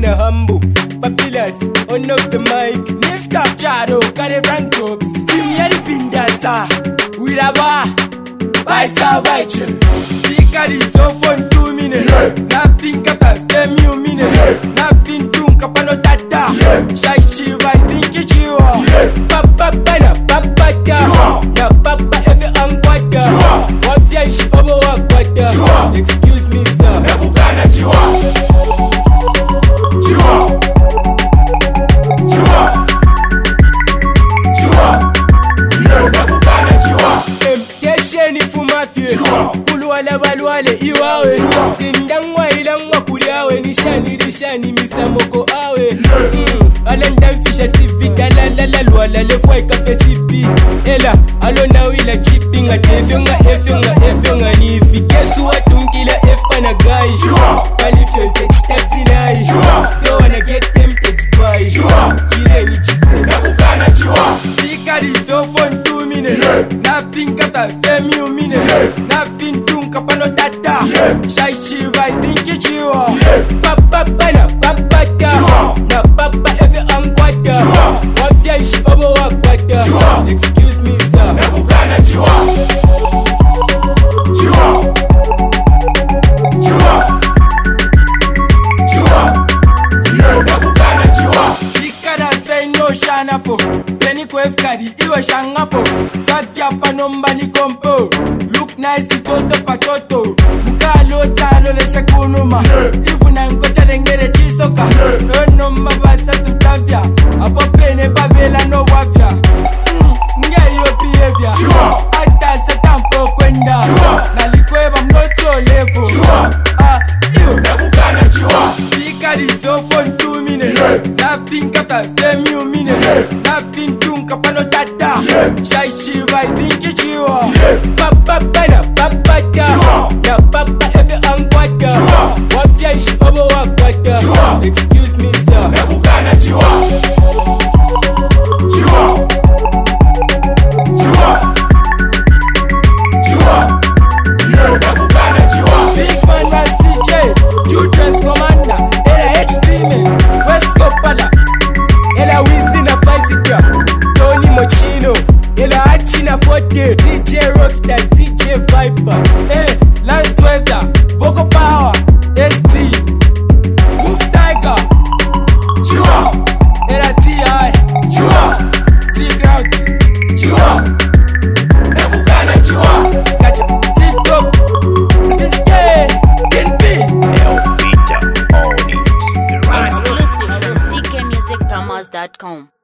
na humble. Papillars, on off the mic. Nifka Chado, carry rank ups. Team Yali Pindasa, with a bar. By Savage. Pika di phone 2 minutes. Nothing kapa femi minutes. Nothing to kapano tata. Shai Shiva, I think it's you. Papa Bana, Papa Da. Ya Papa Efe Angwada. Wafia ishi obo wakwada. Excuse me, sir. Nakukana chiwa. Chiwa. Chiwa. Chiwa. Nakukana chiwa. Kesheni fumafie. Kulu wale waluale iwawe. Zindangwa ilangwa kuliawe. Nishani misamoko awe. Alendan fisha sivi. Dalalala luala lefwa ikafe sipi. Ela alona wila chipping. Efyonga nifi. Kesu watunkila efana guy. Kalifyo zechitati nai. Don't wanna get tempted by. Kile ni chize. Nakukana chiwa. Pika di phone 2 minutes. Nothing kata femi minutes. Nothing to kapano tata. Shai Shiva, I think it's you. Papa Bana, Papa Da. Na Papa Efe Angwada. Wafia ishi obo wakwada. Excuse me, sir. Nakukana chiwa. Chiwa. Chiwa. Chiwa. Nakukana chiwa. Chikada fe no shanapo. Penny kwefkadi iwe shangapo. Sakyapa nomba ni kompo. Look nice toto patoto. Mukalo talo le shakunuma. Ifuna nkocha lengere chisoka. No mabasa tutavya. Apo pene babela no wafya. Nge yo behavior. Ata setampo kwenda. Nalikweba mnoto levo. Nakukana chiwa. Pika di phone 2 minutes. Nothing kata femi minutes. Nothing to kapano tata. Shai Shiva, I think it's you. Papa Bana, Papa Da. Ya Papa Efe Angwada. Wafia ishi obo wakwada. Excuse me, sir. Nakukana chiwa. Chiwa. Chiwa. Chiwa. Nakukana chiwa. Big man Ras DJ. Children's Commander. Ela H-Team. West Copala. Ela Wizzy na Bicycle. Tony Mochino. Ela Achina Forte. DJ Rockstar. DJ Viper. Last Weather. Vocal Power. ST. Wolf Tiger. Chiwa. Ela T.I. Chiwa. C-Crowd. Chiwa. Nakukana chiwa. Gotcha. T-Top. Francisque. Ken B. Exclusive from ckmusicpromos.com.